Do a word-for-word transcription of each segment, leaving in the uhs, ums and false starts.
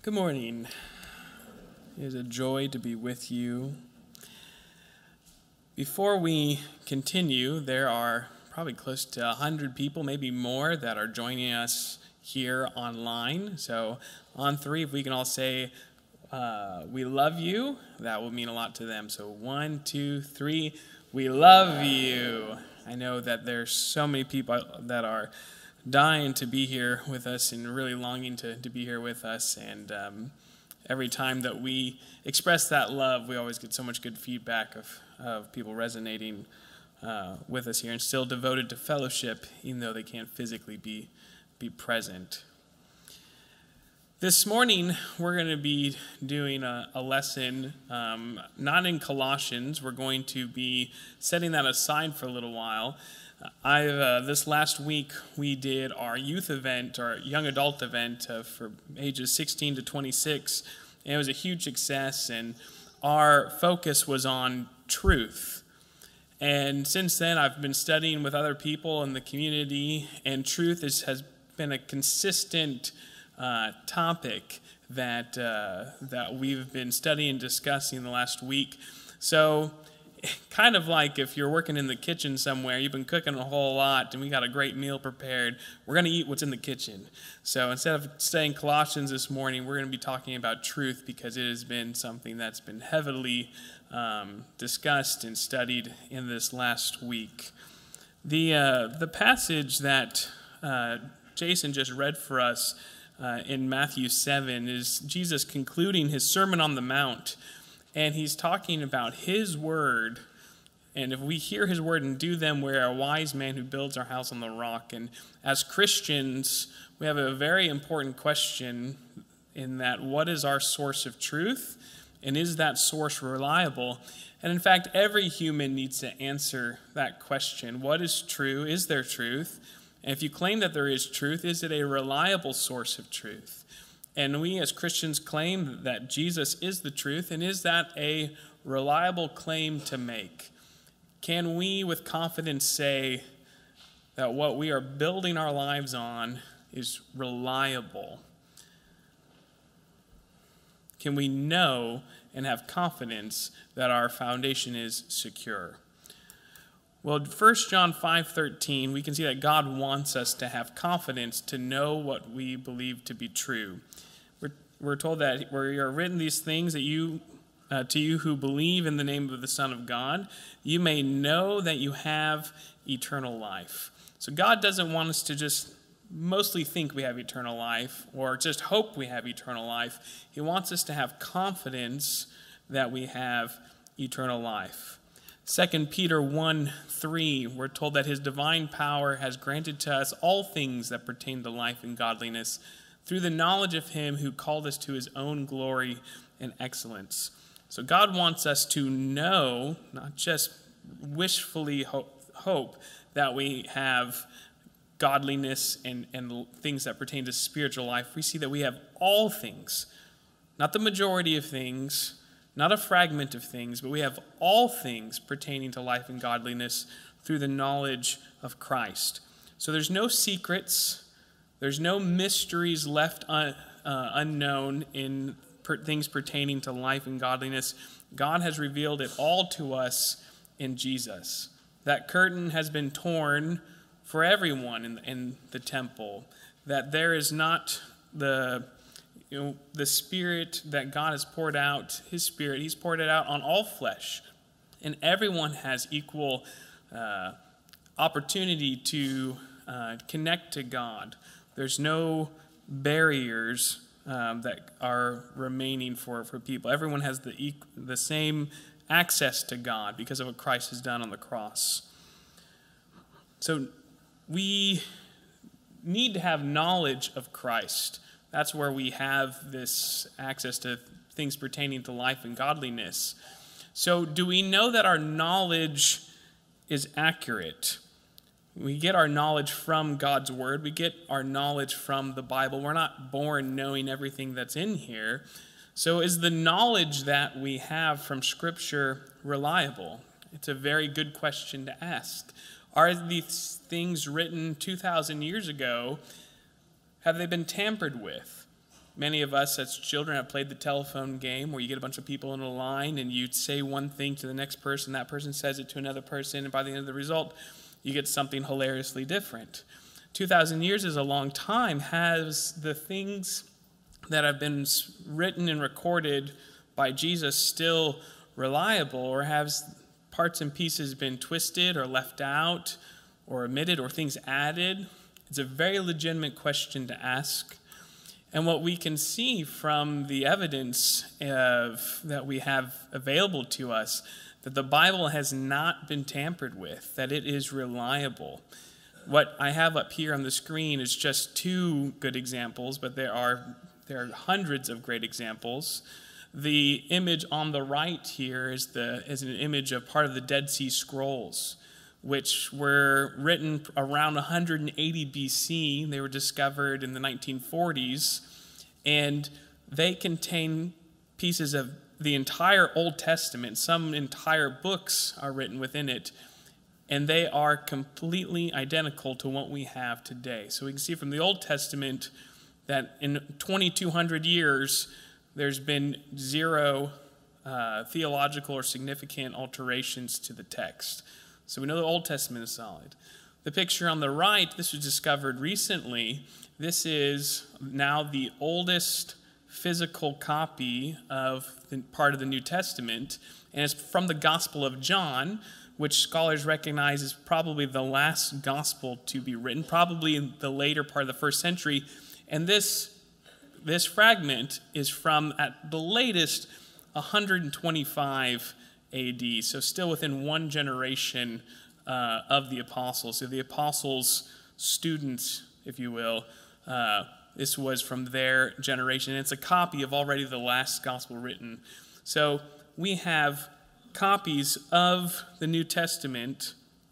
Good morning. It is a joy to be with you. Before we continue, there are probably close to one hundred people, maybe more, that are joining us here online. So on three, if we can all say, uh, we love you, that will mean a lot to them. So one, two, three, we love you. I know that there's so many people that are dying to be here with us and really longing to, to be here with us. And um, every time that we express that love, we always get so much good feedback of, of people resonating uh, with us here and still devoted to fellowship, even though they can't physically be, be present. This morning, we're going to be doing a, a lesson, um, not in Colossians. We're going to be setting that aside for a little while. I uh, this last week, we did our youth event, our young adult event uh, for ages sixteen to twenty-six, and it was a huge success, and our focus was on truth. And since then, I've been studying with other people in the community, and truth is, has been a consistent uh, topic that, uh, that we've been studying and discussing the last week. So kind of like if you're working in the kitchen somewhere, you've been cooking a whole lot, and we got a great meal prepared. We're going to eat what's in the kitchen. So instead of studying Colossians this morning, we're going to be talking about truth because it has been something that's been heavily um, discussed and studied in this last week. The uh, the passage that uh, Jason just read for us uh, in Matthew seven is Jesus concluding his Sermon on the Mount. And he's talking about his word, and if we hear his word and do them, we're a wise man who builds our house on the rock. And as Christians, we have a very important question in that: what is our source of truth, and is that source reliable? And in fact, every human needs to answer that question. What is true? Is there truth? And if you claim that there is truth, is it a reliable source of truth? And we as Christians claim that Jesus is the truth, and is that a reliable claim to make? Can we with confidence say that what we are building our lives on is reliable? Can we know and have confidence that our foundation is secure? Well, First John five thirteen, we can see that God wants us to have confidence to know what we believe to be true. We're, we're told that we are written these things that you, uh, to you who believe in the name of the Son of God, you may know that you have eternal life. So God doesn't want us to just mostly think we have eternal life or just hope we have eternal life. He wants us to have confidence that we have eternal life. Second Peter one three, we're told that his divine power has granted to us all things that pertain to life and godliness through the knowledge of him who called us to his own glory and excellence. So God wants us to know, not just wishfully hope, hope that we have godliness and, and things that pertain to spiritual life. We see that we have all things, not the majority of things, not a fragment of things, but we have all things pertaining to life and godliness through the knowledge of Christ. So there's no secrets, there's no mysteries left un, uh, unknown in per, things pertaining to life and godliness. God has revealed it all to us in Jesus. That curtain has been torn for everyone in, in the temple, that there is not the You know, the Spirit that God has poured out, his Spirit, he's poured it out on all flesh. And everyone has equal uh, opportunity to uh, connect to God. There's no barriers um, that are remaining for, for people. Everyone has the, the same access to God because of what Christ has done on the cross. So we need to have knowledge of Christ. That's where we have this access to things pertaining to life and godliness. So do we know that our knowledge is accurate? We get our knowledge from God's word. We get our knowledge from the Bible. We're not born knowing everything that's in here. So is the knowledge that we have from Scripture reliable? It's a very good question to ask. Are these things written two thousand years ago, have they been tampered with? Many of us as children have played the telephone game where you get a bunch of people in a line and you say one thing to the next person, that person says it to another person, and by the end of the result, you get something hilariously different. two thousand years is a long time. Has the things that have been written and recorded by Jesus still reliable, or has parts and pieces been twisted or left out or omitted or things added? It's a very legitimate question to ask. And what we can see from the evidence of, that we have available to us, that the Bible has not been tampered with, that it is reliable. What I have up here on the screen is just two good examples, but there are, there are hundreds of great examples. The image on the right here is, the, is an image of part of the Dead Sea Scrolls, which were written around one hundred eighty B C. They were discovered in the nineteen forties, and they contain pieces of the entire Old Testament. Some entire books are written within it, and they are completely identical to what we have today. So we can see from the Old Testament that in twenty-two hundred years, there's been zero uh, theological or significant alterations to the text. So we know the Old Testament is solid. The picture on the right, this was discovered recently. This is now the oldest physical copy of the part of the New Testament, and it's from the Gospel of John, which scholars recognize is probably the last gospel to be written, probably in the later part of the first century. And this, this fragment is from, at the latest, one hundred twenty-five A D, so still within one generation uh, of the apostles. So the apostles' students, if you will, uh, this was from their generation. And it's a copy of already the last gospel written. So we have copies of the New Testament,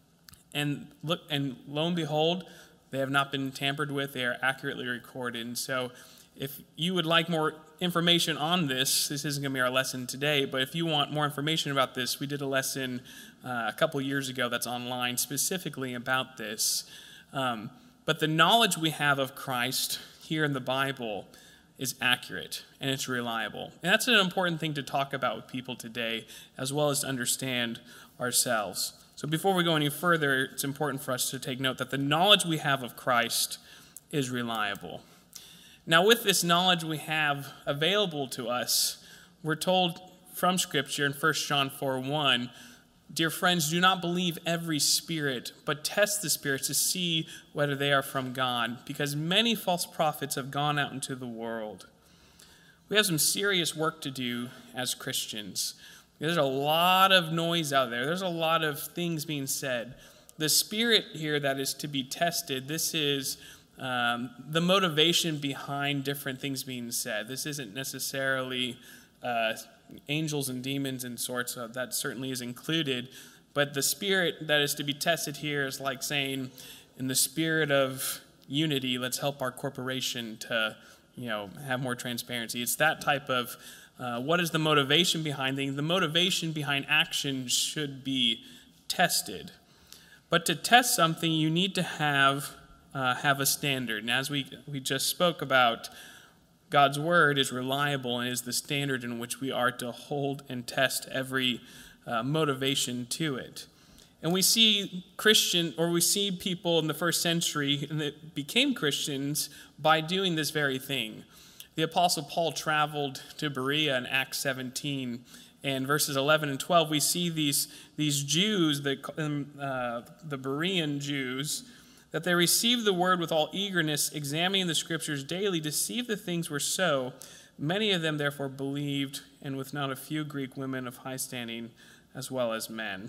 and look, and lo and behold, they have not been tampered with. They are accurately recorded. And so if you would like more information on this, this isn't going to be our lesson today, but if you want more information about this, we did a lesson uh, a couple years ago that's online specifically about this. Um, but the knowledge we have of Christ here in the Bible is accurate and it's reliable. And that's an important thing to talk about with people today, as well as to understand ourselves. So before we go any further, it's important for us to take note that the knowledge we have of Christ is reliable. Now, with this knowledge we have available to us, we're told from Scripture in First John four one, "Dear friends, do not believe every spirit, but test the spirits to see whether they are from God, because many false prophets have gone out into the world." We have some serious work to do as Christians. There's a lot of noise out there. There's a lot of things being said. The spirit here that is to be tested, this is Um, the motivation behind different things being said. This isn't necessarily uh, angels and demons and sorts of, that certainly is included, but the spirit that is to be tested here is like saying, in the spirit of unity, let's help our corporation to, you know, have more transparency. It's that type of, uh, what is the motivation behind things? The motivation behind action should be tested. But to test something, you need to have Uh, have a standard. And as we, we just spoke about, God's word is reliable and is the standard in which we are to hold and test every uh, motivation to it. And we see Christian, or we see people in the first century that became Christians by doing this very thing. The Apostle Paul traveled to Berea in Acts seventeen, and verses eleven and twelve, we see these, these Jews, the, uh, the Berean Jews, that they received the word with all eagerness, examining the scriptures daily to see if the things were so. Many of them therefore believed, and with not a few Greek women of high standing as well as men.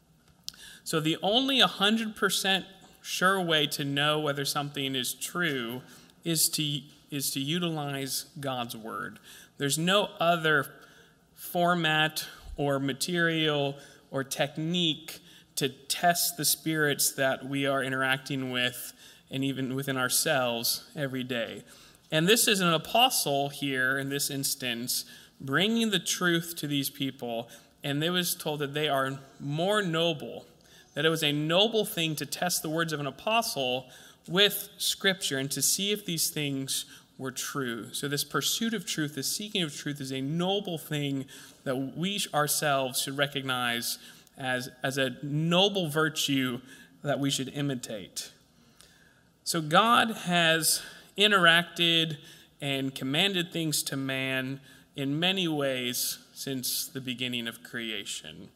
So the only one hundred percent sure way to know whether something is true is to, is to utilize God's word. There's no other format or material or technique to test the spirits that we are interacting with and even within ourselves every day. And this is an apostle here in this instance bringing the truth to these people, and they was told that they are more noble, that it was a noble thing to test the words of an apostle with Scripture and to see if these things were true. So this pursuit of truth, this seeking of truth, is a noble thing that we ourselves should recognize as, as a noble virtue that we should imitate. So God has interacted and commanded things to man in many ways since the beginning of creation.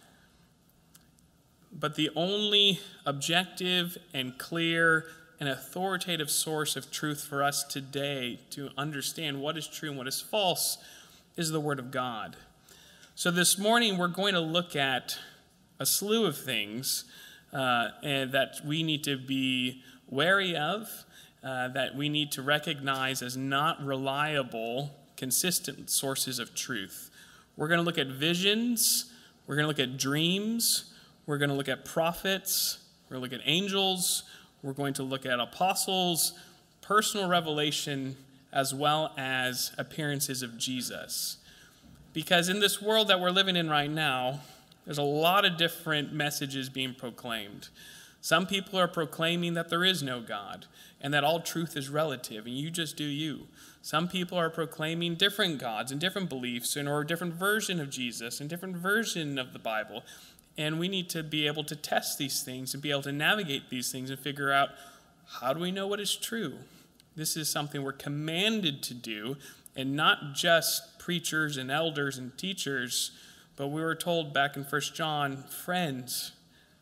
But the only objective and clear and authoritative source of truth for us today to understand what is true and what is false is the Word of God. So this morning we're going to look at a slew of things uh, and that we need to be wary of, uh, that we need to recognize as not reliable, consistent sources of truth. We're going to look at visions, we're going to look at dreams, we're going to look at prophets, we're going to look at angels, we're going to look at apostles, personal revelation, as well as appearances of Jesus. Because in this world that we're living in right now, there's a lot of different messages being proclaimed. Some people are proclaiming that there is no God and that all truth is relative and you just do you. Some people are proclaiming different gods and different beliefs and or a different version of Jesus and different version of the Bible. And we need to be able to test these things and be able to navigate these things and figure out, how do we know what is true? This is something we're commanded to do, and not just preachers and elders and teachers, but we were told back in First John, friends,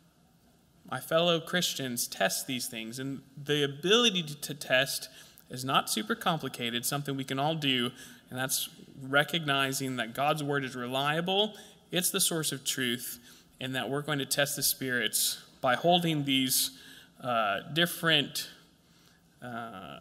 my fellow Christians, test these things. And the ability to test is not super complicated, something we can all do, and that's recognizing that God's word is reliable, it's the source of truth, and that we're going to test the spirits by holding these uh, different uh,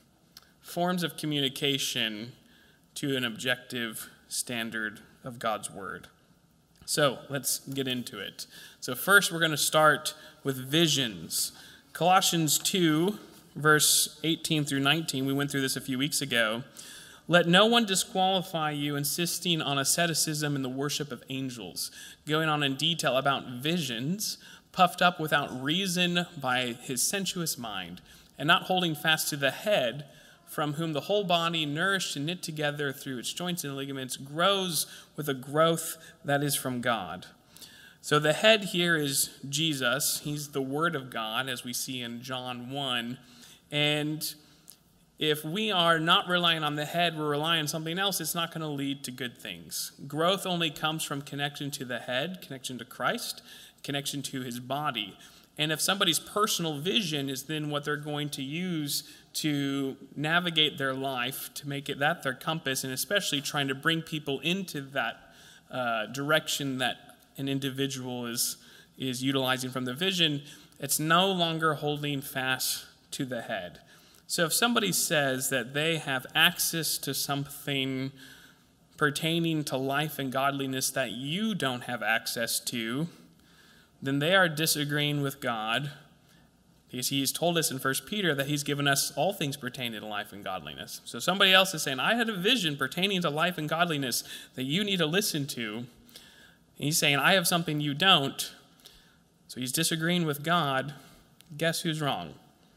forms of communication to an objective standard of God's word. So let's get into it. So first we're going to start with visions. Colossians two, verse eighteen through nineteen, we went through this a few weeks ago. Let no one disqualify you, insisting on asceticism and the worship of angels, going on in detail about visions, puffed up without reason by his sensuous mind, and not holding fast to the head, from whom the whole body, nourished and knit together through its joints and ligaments, grows with a growth that is from God. So the head here is Jesus. He's the Word of God, as we see in John one. And if we are not relying on the head, we're relying on something else, it's not going to lead to good things. Growth only comes from connection to the head, connection to Christ, connection to his body. And if somebody's personal vision is then what they're going to use to navigate their life, to make it that their compass, and especially trying to bring people into that uh, direction that an individual is, is utilizing from the vision, it's no longer holding fast to the head. So if somebody says that they have access to something pertaining to life and godliness that you don't have access to, then they are disagreeing with God, because he's told us in First Peter that he's given us all things pertaining to life and godliness. So somebody else is saying, I had a vision pertaining to life and godliness that you need to listen to. And he's saying, I have something you don't. So he's disagreeing with God. Guess who's wrong?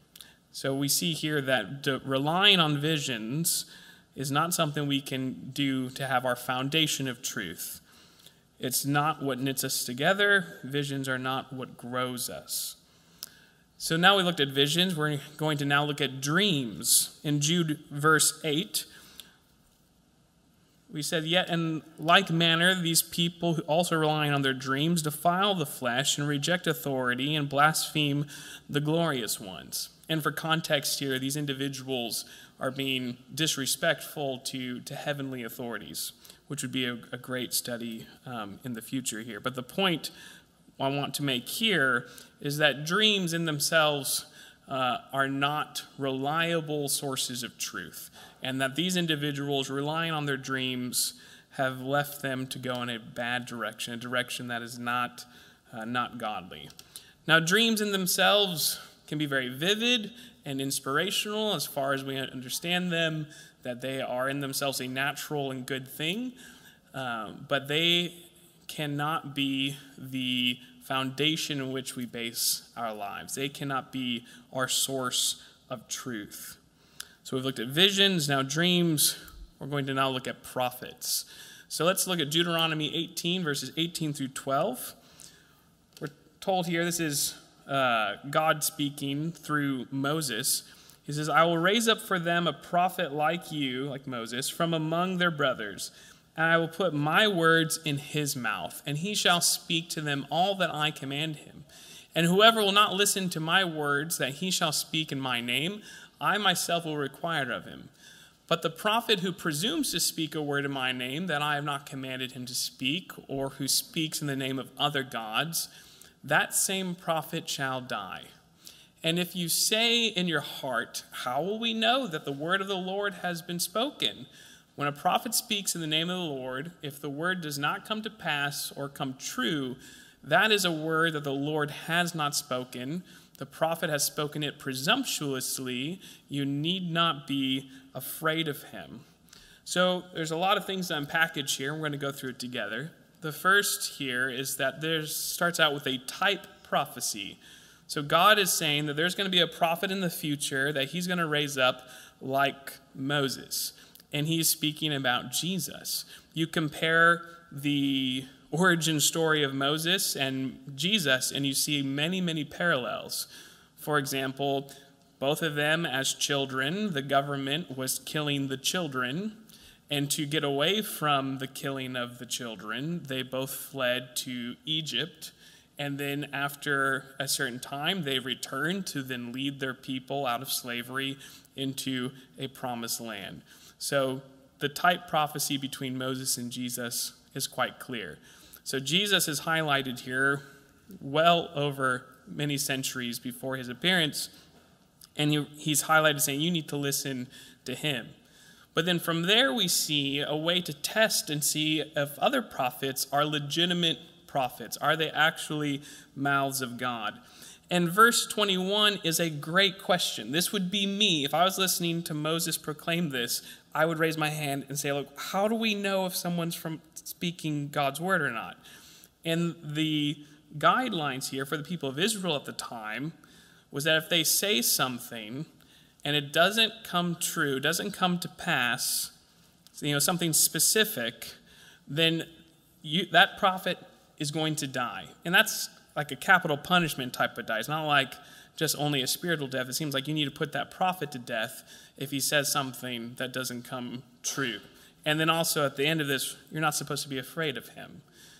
So we see here that relying on visions is not something we can do to have our foundation of truth. It's not what knits us together. Visions are not what grows us. So now we looked at visions. We're going to now look at dreams. In Jude verse eight, we said, yet in like manner, these people who also relying on their dreams defile the flesh and reject authority and blaspheme the glorious ones. And for context here, these individuals are being disrespectful to, to heavenly authorities, which would be a, a great study um, in the future here. But the point I want to make here is that dreams in themselves uh, are not reliable sources of truth, and that these individuals relying on their dreams have left them to go in a bad direction, a direction that is not, uh, not godly. Now, dreams in themselves can be very vivid and inspirational as far as we understand them, that they are in themselves a natural and good thing, um, but they cannot be the foundation in which we base our lives. They cannot be our source of truth. So we've looked at visions, now dreams. We're going to now look at prophets. So let's look at Deuteronomy eighteen, verses eighteen through twelve. We're told here, this is uh, God speaking through Moses. He says, I will raise up for them a prophet like you, like Moses, from among their brothers, and I will put my words in his mouth, and he shall speak to them all that I command him. And whoever will not listen to my words that he shall speak in my name, I myself will require of him. But the prophet who presumes to speak a word in my name that I have not commanded him to speak, or who speaks in the name of other gods, that same prophet shall die. And if you say in your heart, how will we know that the word of the Lord has been spoken? When a prophet speaks in the name of the Lord, if the word does not come to pass or come true, that is a word that the Lord has not spoken. The prophet has spoken it presumptuously. You need not be afraid of him. So there's a lot of things to unpackage here. We're going to go through it together. The first here is that there starts out with a type prophecy. So God is saying that there's going to be a prophet in the future that he's going to raise up like Moses. And he's speaking about Jesus. You compare the origin story of Moses and Jesus, and you see many, many parallels. For example, both of them as children, the government was killing the children, and to get away from the killing of the children, they both fled to Egypt, and then after a certain time, they returned to then lead their people out of slavery into a promised land. So the type prophecy between Moses and Jesus is quite clear. So Jesus is highlighted here well over many centuries before his appearance, and he, he's highlighted saying you need to listen to him. But then from there we see a way to test and see if other prophets are legitimate prophets. Are they actually mouths of God? And verse twenty-one is a great question. This would be me. If I was listening to Moses proclaim this, I would raise my hand and say, look, how do we know if someone's from speaking God's word or not? And the guidelines here for the people of Israel at the time was that if they say something and it doesn't come true, doesn't come to pass, you know, something specific, then you, that prophet is going to die. And that's like a capital punishment type of die. It's not like just only a spiritual death. It seems like you need to put that prophet to death if he says something that doesn't come true. And then also at the end of this, you're not supposed to be afraid of him.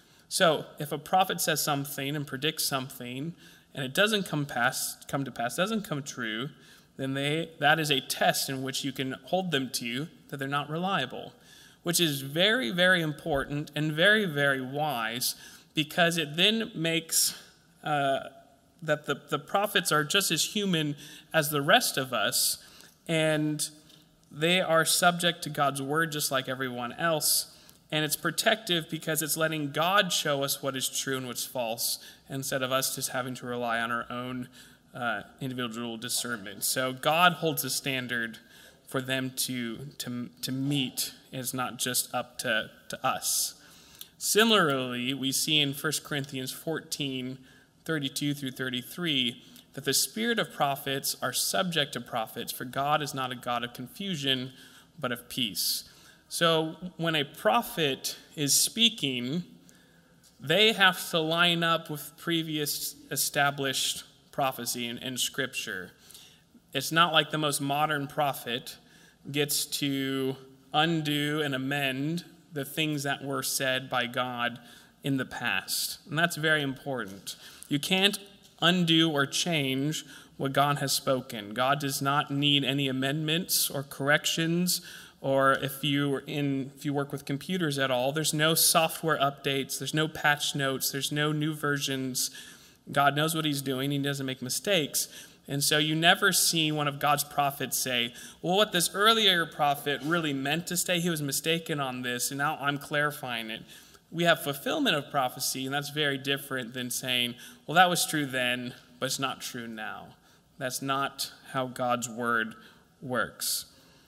So if a prophet says something and predicts something and it doesn't come pass, come to pass, doesn't come true, then they that is a test in which you can hold them to that they're not reliable, which is very, very important and very, very wise, because it then makes uh, that the, the prophets are just as human as the rest of us, and they are subject to God's word just like everyone else. And it's protective because it's letting God show us what is true and what's false, instead of us just having to rely on our own uh, individual discernment. So God holds a standard for them to, to, to meet. It's not just up to, to us. Similarly, we see in First Corinthians fourteen, thirty-two through thirty-three, that the spirit of prophets are subject to prophets, for God is not a God of confusion, but of peace. So when a prophet is speaking, they have to line up with previous established prophecy in, in Scripture. It's not like the most modern prophet gets to undo and amend the things that were said by God in the past. And that's very important. You can't undo or change what God has spoken. God does not need any amendments or corrections, or if you are in if you work with computers at all, there's no software updates, there's no patch notes, there's no new versions. God knows what he's doing, he doesn't make mistakes. And so you never see one of God's prophets say, well, what this earlier prophet really meant to say, he was mistaken on this, and now I'm clarifying it. We have fulfillment of prophecy, and that's very different than saying, well, that was true then, but it's not true now. That's not how God's word works.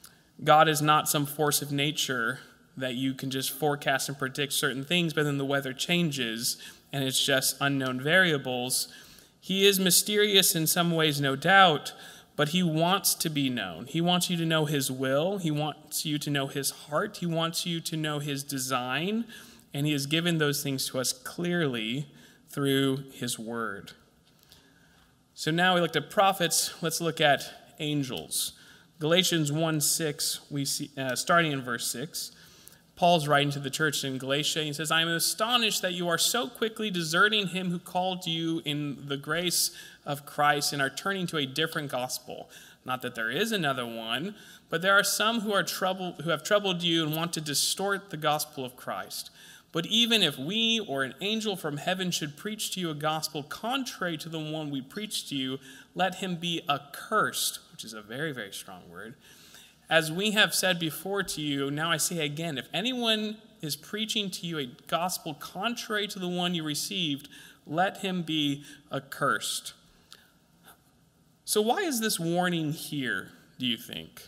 God is not some force of nature that you can just forecast and predict certain things, but then the weather changes, and it's just unknown variables. He is mysterious in some ways, no doubt, but he wants to be known. He wants you to know his will. He wants you to know his heart. He wants you to know his design, and he has given those things to us clearly through his word. So now we looked at prophets. Let's look at angels. Galatians one six, we see, uh, starting in verse six, Paul's writing to the church in Galatia. He says, I am astonished that you are so quickly deserting him who called you in the grace of Christ and are turning to a different gospel. Not that there is another one, but there are some who are troubled, who have troubled you and want to distort the gospel of Christ. But even if we or an angel from heaven should preach to you a gospel contrary to the one we preach to you, let him be accursed, which is a very, very strong word. As we have said before to you, now I say again, if anyone is preaching to you a gospel contrary to the one you received, let him be accursed. So why is this warning here, do you think?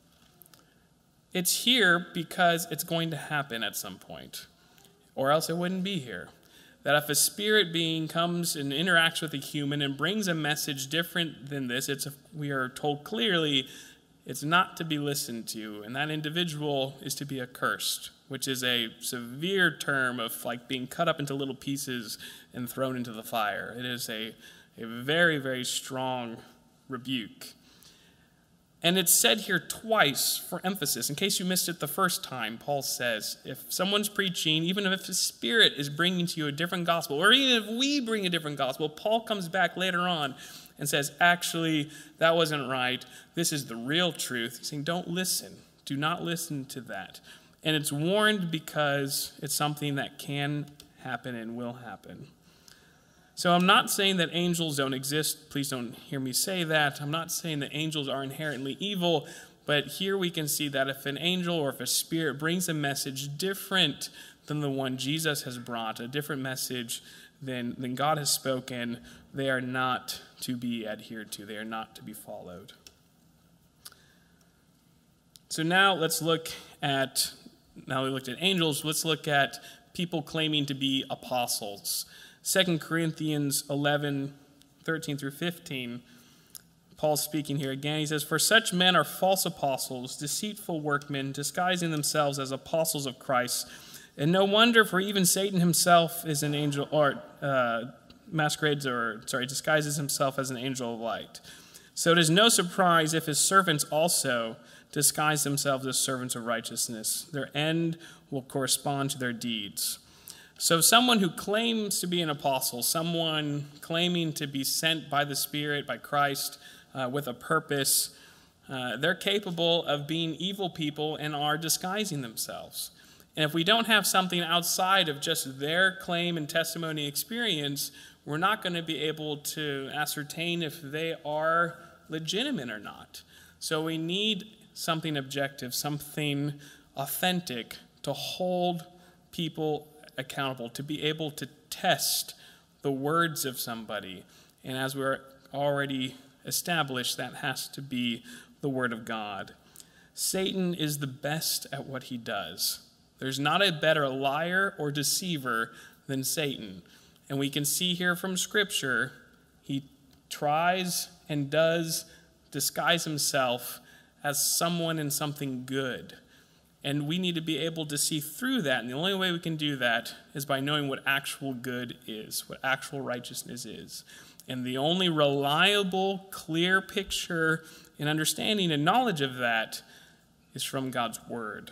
It's here because it's going to happen at some point, or else it wouldn't be here. That if a spirit being comes and interacts with a human and brings a message different than this, it's we are told clearly it's not to be listened to, and that individual is to be accursed, which is a severe term of like being cut up into little pieces and thrown into the fire. It is a, a very, very strong rebuke. And it's said here twice for emphasis. In case you missed it the first time, Paul says, if someone's preaching, even if the Spirit is bringing to you a different gospel, or even if we bring a different gospel, Paul comes back later on and says, actually, that wasn't right. This is the real truth. He's saying, don't listen. Do not listen to that. And it's warned because it's something that can happen and will happen. So I'm not saying that angels don't exist. Please don't hear me say that. I'm not saying that angels are inherently evil, but here we can see that if an angel or if a spirit brings a message different than the one Jesus has brought, a different message than, than God has spoken, they are not to be adhered to. They are not to be followed. So now let's look at, now we looked at angels, let's look at people claiming to be apostles. Second Corinthians eleven, thirteen through fifteen, Paul's speaking here again. He says, for such men are false apostles, deceitful workmen, disguising themselves as apostles of Christ. And no wonder, for even Satan himself is an angel, or uh, masquerades, or sorry, disguises himself as an angel of light. So it is no surprise if his servants also disguise themselves as servants of righteousness. Their end will correspond to their deeds. So someone who claims to be an apostle, someone claiming to be sent by the Spirit, by Christ, uh, with a purpose, uh, they're capable of being evil people and are disguising themselves. And if we don't have something outside of just their claim and testimony experience, we're not going to be able to ascertain if they are legitimate or not. So we need something objective, something authentic to hold people accountable, to be able to test the words of somebody. And as we're already established, that has to be the word of God. Satan is the best at what he does. There's not a better liar or deceiver than Satan. And we can see here from Scripture, he tries and does disguise himself as someone in something good. And we need to be able to see through that. And the only way we can do that is by knowing what actual good is, what actual righteousness is. And the only reliable, clear picture and understanding and knowledge of that is from God's word.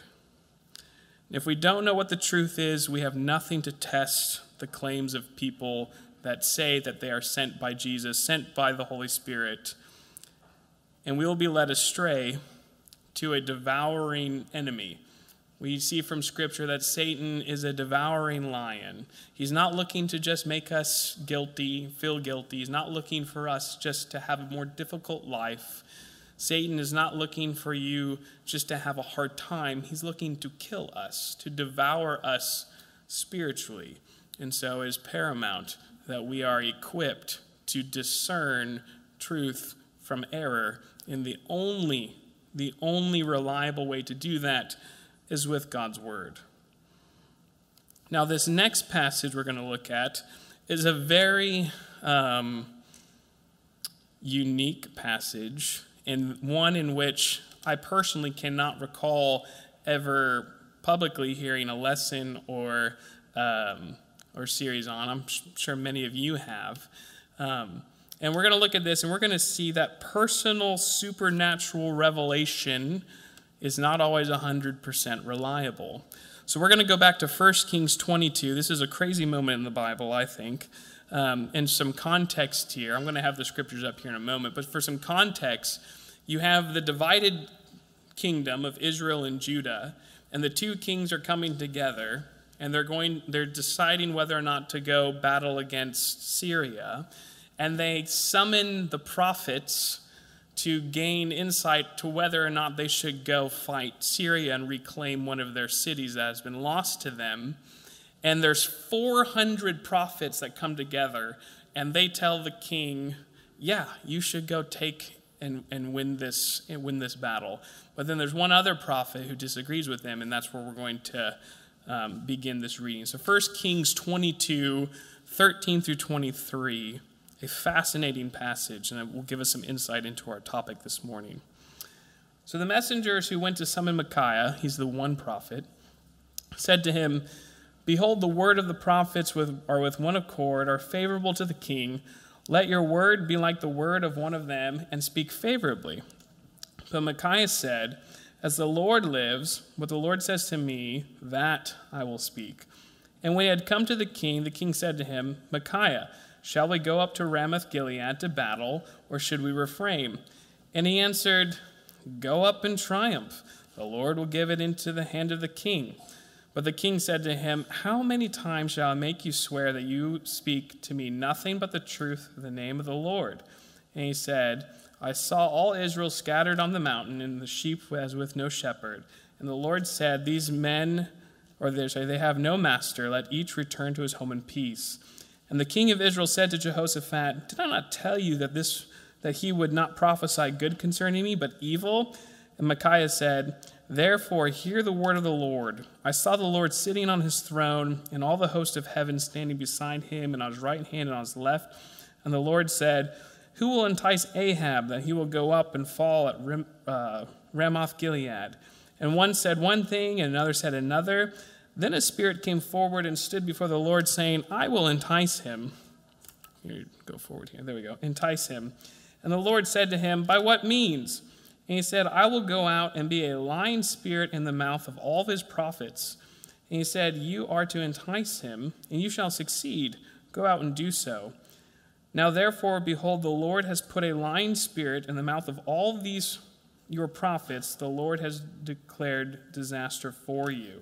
If we don't know what the truth is, we have nothing to test the claims of people that say that they are sent by Jesus, sent by the Holy Spirit. And we will be led astray to a devouring enemy. We see from Scripture that Satan is a devouring lion. He's not looking to just make us guilty, feel guilty. He's not looking for us just to have a more difficult life. Satan is not looking for you just to have a hard time. He's looking to kill us, to devour us spiritually. And so it is paramount that we are equipped to discern truth from error. And the only The only reliable way to do that is with God's word. Now, this next passage we're going to look at is a very, um, unique passage, and one in which I personally cannot recall ever publicly hearing a lesson or um, or series on. I'm sure many of you have. Um, and we're going to look at this, and we're going to see that personal supernatural revelation is not always one hundred percent reliable. So we're going to go back to First Kings twenty-two. This is a crazy moment in the Bible, I think. Um, and some context here. I'm going to have the scriptures up here in a moment. But for some context, you have the divided kingdom of Israel and Judah, and the two kings are coming together, and they're going, they're deciding whether or not to go battle against Syria. And they summon the prophets to gain insight to whether or not they should go fight Syria and reclaim one of their cities that has been lost to them. And there's four hundred prophets that come together, and they tell the king, yeah, you should go take and, and win this and win this battle. But then there's one other prophet who disagrees with them, and that's where we're going to um, begin this reading. So First Kings twenty-two, thirteen through twenty-three, a fascinating passage, and it will give us some insight into our topic this morning. So the messengers who went to summon Micaiah, he's the one prophet, said to him, "Behold, the word of the prophets with, are with one accord, are favorable to the king. Let your word be like the word of one of them, and speak favorably." But Micaiah said, "As the Lord lives, what the Lord says to me, that I will speak." And when he had come to the king, the king said to him, "Micaiah, shall we go up to Ramoth-Gilead to battle, or should we refrain?" And he answered, "Go up in triumph. The Lord will give it into the hand of the king." But the king said to him, "How many times shall I make you swear that you speak to me nothing but the truth in the name of the Lord?" And he said, "I saw all Israel scattered on the mountain, and the sheep as with no shepherd. And the Lord said, These men, or they say, they have no master. Let each return to his home in peace." And the king of Israel said to Jehoshaphat, "Did I not tell you that this that he would not prophesy good concerning me, but evil?" And Micaiah said, "Therefore hear the word of the Lord. I saw the Lord sitting on his throne, and all the host of heaven standing beside him, and on his right hand and on his left. And the Lord said, Who will entice Ahab that he will go up and fall at Ram, uh, Ramoth-Gilead?" And one said one thing, and another said another. Then a spirit came forward and stood before the Lord, saying, "I will entice him." Here, go forward here. There we go. Entice him. And the Lord said to him, "By what means?" And he said, "I will go out and be a lying spirit in the mouth of all of his prophets." And he said, "You are to entice him, and you shall succeed. Go out and do so. Now therefore, behold, the Lord has put a lying spirit in the mouth of all these your prophets. The Lord has declared disaster for you."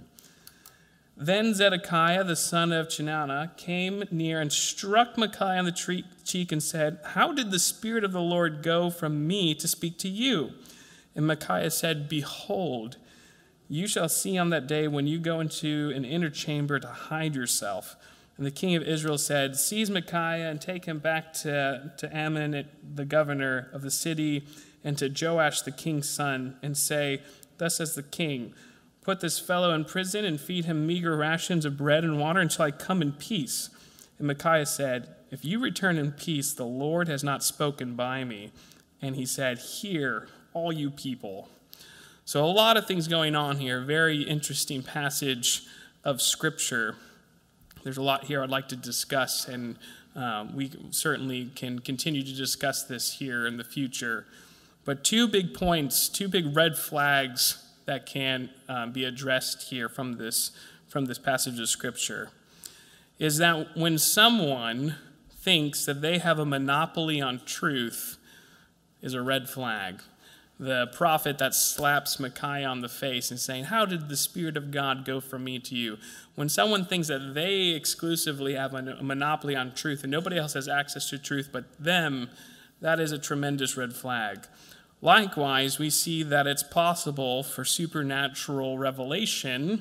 Then Zedekiah, the son of Chenaanah, came near and struck Micaiah on the cheek and said, "How did the Spirit of the Lord go from me to speak to you?" And Micaiah said, "Behold, you shall see on that day when you go into an inner chamber to hide yourself." And the king of Israel said, "Seize Micaiah and take him back to, to Amon, the governor of the city, and to Joash, the king's son, and say, Thus says the king, put this fellow in prison and feed him meager rations of bread and water until I come in peace." And Micaiah said, "If you return in peace, the Lord has not spoken by me." And he said, "Hear, all you people." So a lot of things going on here. Very interesting passage of Scripture. There's a lot here I'd like to discuss, and um, we certainly can continue to discuss this here in the future. But two big points, two big red flags that can um, be addressed here from this, from this passage of Scripture is that when someone thinks that they have a monopoly on truth is a red flag. The prophet that slaps Micaiah on the face and saying, "How did the Spirit of God go from me to you?" When someone thinks that they exclusively have a monopoly on truth and nobody else has access to truth but them, that is a tremendous red flag. Likewise, we see that it's possible for supernatural revelation,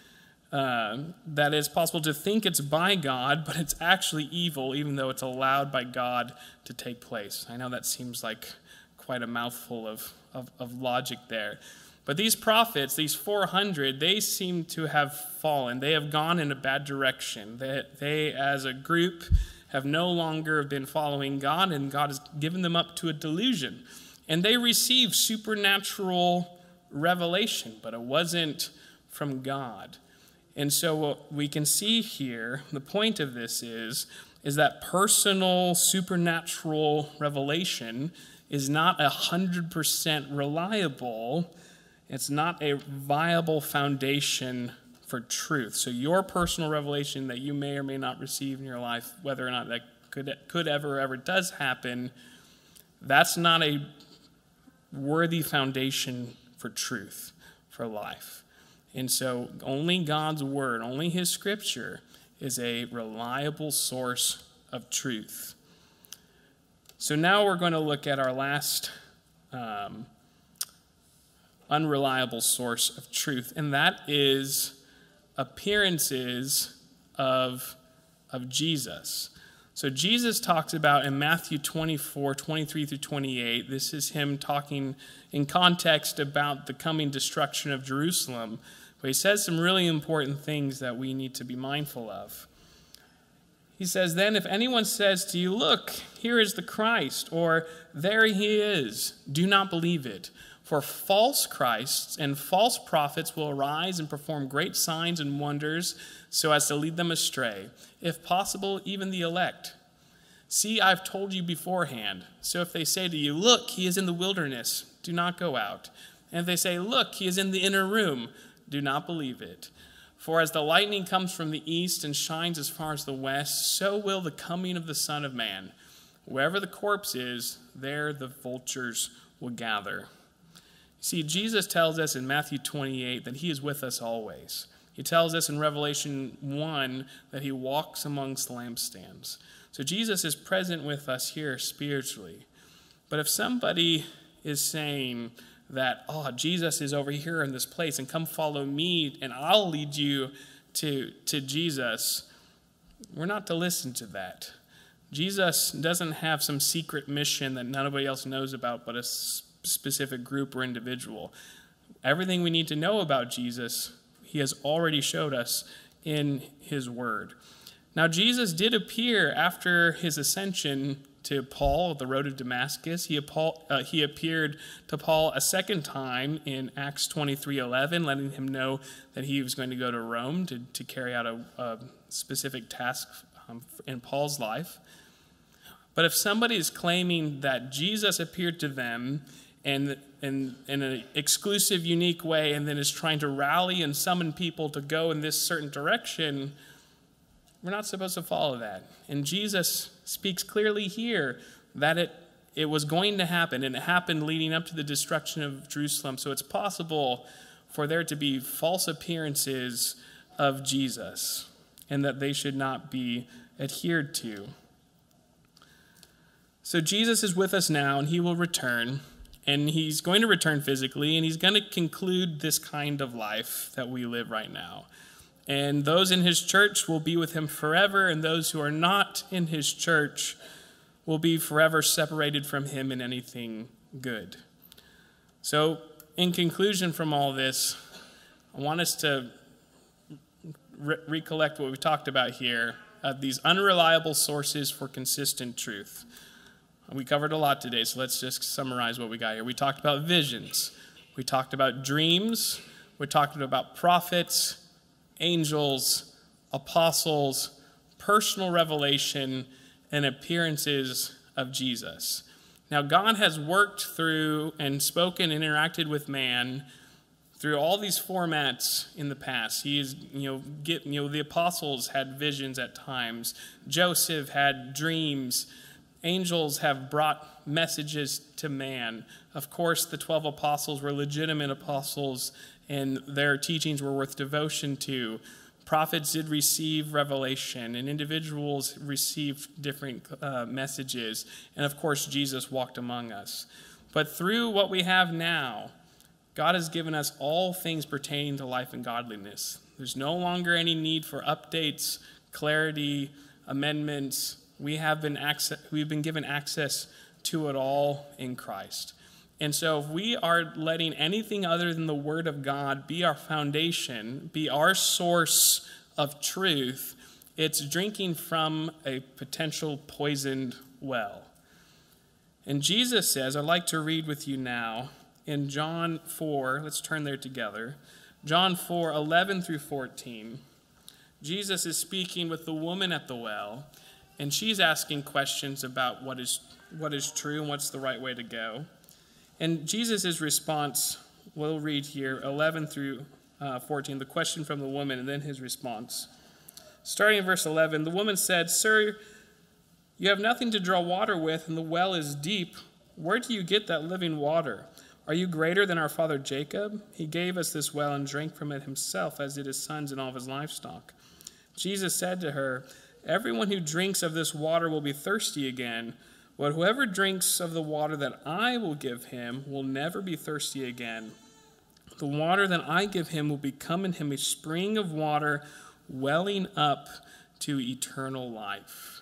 uh, that it's possible to think it's by God, but it's actually evil, even though it's allowed by God to take place. I know that seems like quite a mouthful of, of, of logic there. But these prophets, these four hundred, they seem to have fallen. They have gone in a bad direction. They, they as a group, have no longer been following God, and God has given them up to a delusion. And they received supernatural revelation, but it wasn't from God. And so what we can see here, the point of this is, is that personal supernatural revelation is not one hundred percent reliable. It's not a viable foundation for truth. So your personal revelation that you may or may not receive in your life, whether or not that could, could ever, ever does happen, that's not a worthy foundation for truth, for life. And so only God's word, only his scripture is a reliable source of truth. So now we're going to look at our last um, unreliable source of truth, and that is appearances of, of Jesus. So Jesus talks about in Matthew twenty-four, twenty-three through twenty-eight, this is him talking in context about the coming destruction of Jerusalem, but he says some really important things that we need to be mindful of. He says, then if anyone says to you, look, here is the Christ, or there he is, do not believe it. For false Christs and false prophets will arise and perform great signs and wonders so as to lead them astray, if possible, even the elect. See, I've told you beforehand. So if they say to you, look, he is in the wilderness, do not go out. And if they say, look, he is in the inner room, do not believe it. For as the lightning comes from the east and shines as far as the west, so will the coming of the Son of Man. Wherever the corpse is, there the vultures will gather. See, Jesus tells us in Matthew twenty-eight that he is with us always. He tells us in Revelation one that he walks amongst lampstands. So Jesus is present with us here spiritually. But if somebody is saying that, oh, Jesus is over here in this place and come follow me and I'll lead you to, to Jesus, we're not to listen to that. Jesus doesn't have some secret mission that nobody else knows about but a specific group or individual. Everything we need to know about Jesus, he has already showed us in his word. Now, Jesus did appear after his ascension to Paul at the road to Damascus. He, uh, he appeared to Paul a second time in Acts twenty-three eleven, letting him know that he was going to go to Rome to, to carry out a, a specific task um, in Paul's life. But if somebody is claiming that Jesus appeared to them and in, in an exclusive, unique way, and then is trying to rally and summon people to go in this certain direction, we're not supposed to follow that. And Jesus speaks clearly here that it, it was going to happen, and it happened leading up to the destruction of Jerusalem. So it's possible for there to be false appearances of Jesus, and that they should not be adhered to. So Jesus is with us now, and he will return. And he's going to return physically, and he's going to conclude this kind of life that we live right now. And those in his church will be with him forever, and those who are not in his church will be forever separated from him in anything good. So, in conclusion from all this, I want us to re- recollect what we talked about here, of these unreliable sources for consistent truth. We covered a lot today, so let's just summarize what we got here. We talked about visions. We talked about dreams. We talked about prophets, angels, apostles, personal revelation, and appearances of Jesus. Now, God has worked through and spoken and interacted with man through all these formats in the past. He is, you know, get, you know, the apostles had visions at times. Joseph had dreams. Angels have brought messages to man. Of course, the twelve apostles were legitimate apostles, and their teachings were worth devotion to. Prophets did receive revelation, and individuals received different uh, messages. And of course, Jesus walked among us. But through what we have now, God has given us all things pertaining to life and godliness. There's no longer any need for updates, clarity, amendments. We have been access, we've been given access to it all in Christ. And so if we are letting anything other than the Word of God be our foundation, be our source of truth, It's drinking from a potential poisoned well. And Jesus says, I'd like to read with you now in John four, let's turn there together. John four, eleven through fourteen. Jesus is speaking with the woman at the well, and she's asking questions about what is what is true and what's the right way to go. And Jesus' response, we'll read here, eleven through fourteen, the question from the woman, and then his response. Starting in verse eleven, the woman said, Sir, you have nothing to draw water with, and the well is deep. Where do you get that living water? Are you greater than our father Jacob? He gave us this well and drank from it himself, as did his sons and all of his livestock. Jesus said to her, Everyone who drinks of this water will be thirsty again, but whoever drinks of the water that I will give him will never be thirsty again. The water that I give him will become in him a spring of water welling up to eternal life.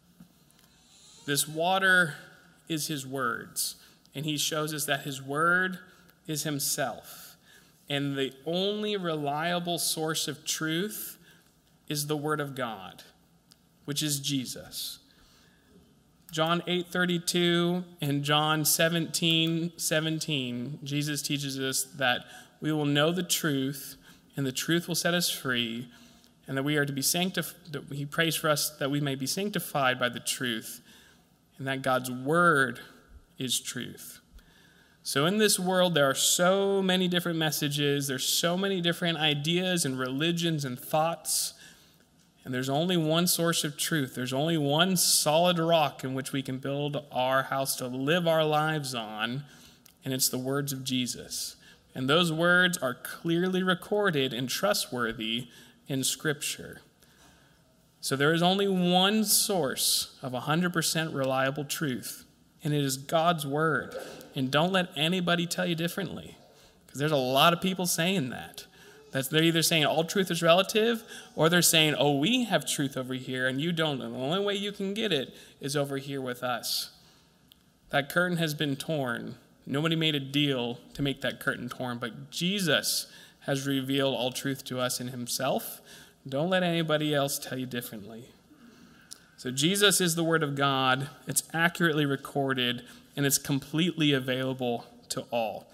This water is his words, and he shows us that his word is himself. And the only reliable source of truth is the word of God, which is Jesus. John eight thirty-two and John seventeen seventeen, Jesus teaches us that we will know the truth, and the truth will set us free, and that we are to be sanctified. He prays for us that we may be sanctified by the truth, and that God's word is truth. So in this world, there are so many different messages, there's so many different ideas and religions and thoughts, and there's only one source of truth. There's only one solid rock in which we can build our house to live our lives on, and it's the words of Jesus. And those words are clearly recorded and trustworthy in Scripture. So there is only one source of one hundred percent reliable truth, and it is God's word. And don't let anybody tell you differently, because there's a lot of people saying that. That's, they're either saying all truth is relative, or they're saying, oh, we have truth over here, and you don't. And the only way you can get it is over here with us. That curtain has been torn. Nobody made a deal to make that curtain torn, but Jesus has revealed all truth to us in himself. Don't let anybody else tell you differently. So Jesus is the word of God. It's accurately recorded, and it's completely available to all.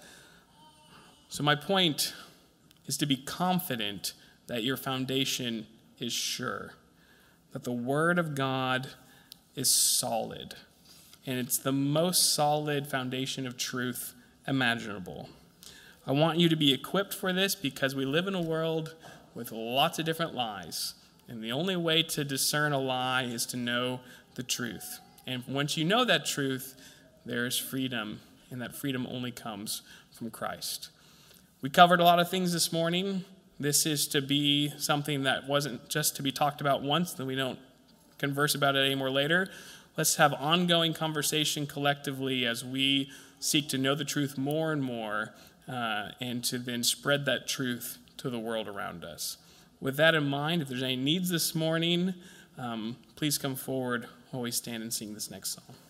So my point is to be confident that your foundation is sure, that the word of God is solid, and it's the most solid foundation of truth imaginable. I want you to be equipped for this, because we live in a world with lots of different lies, and the only way to discern a lie is to know the truth. And once you know that truth, there is freedom, and that freedom only comes from Christ. We covered a lot of things this morning. This is to be something that wasn't just to be talked about once, then we don't converse about it anymore later. Let's have ongoing conversation collectively as we seek to know the truth more and more, uh, and to then spread that truth to the world around us. With that in mind, if there's any needs this morning, um, please come forward while we stand and sing this next song.